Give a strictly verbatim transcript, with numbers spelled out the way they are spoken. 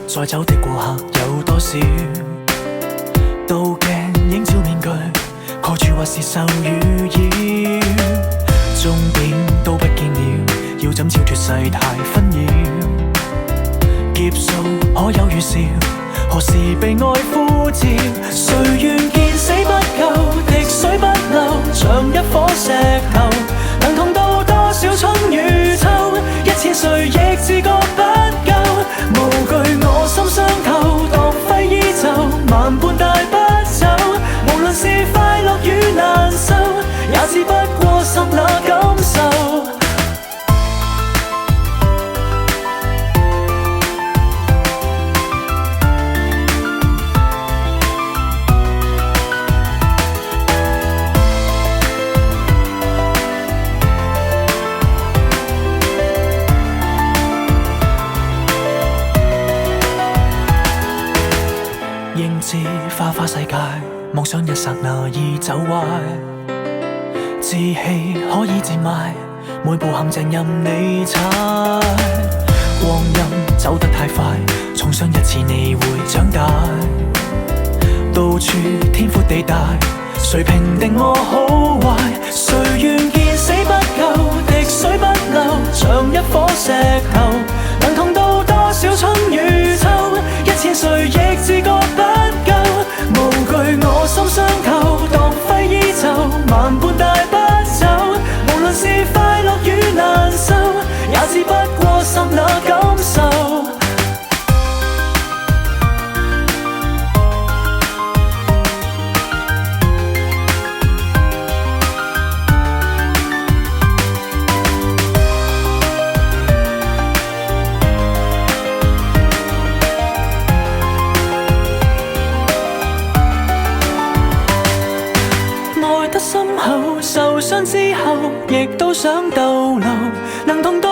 再走的過客有多少？倒鏡映照面具，蓋住或是受與擾。終點都不見了，要怎超脱世態紛擾？劫數可有預兆？何時被愛呼召？誰願見死不救？滴水不漏，像一顆石頭，能痛到多少春與秋？一千歲亦自覺不夠，無懼我心傷透，度揮衣袖，萬般帶不走。無論是快樂與難受，也只不過剎那感受。應知花花世界，妄想一剎那已走壞，志氣可以賤賣，每步陷阱任你踩。光陰走得太快，重傷一次你會長大。到處天闊地大，誰評定我好壞？誰願見死不救？滴水不漏，像一顆石頭，能痛到多少春與秋？一千歲亦自覺不夠，無懼我心傷透，度揮衣袖，萬般帶不走。無論是快樂與難受，也只不過剎那感受。愛得深厚，受傷之後亦都想逗留，能痛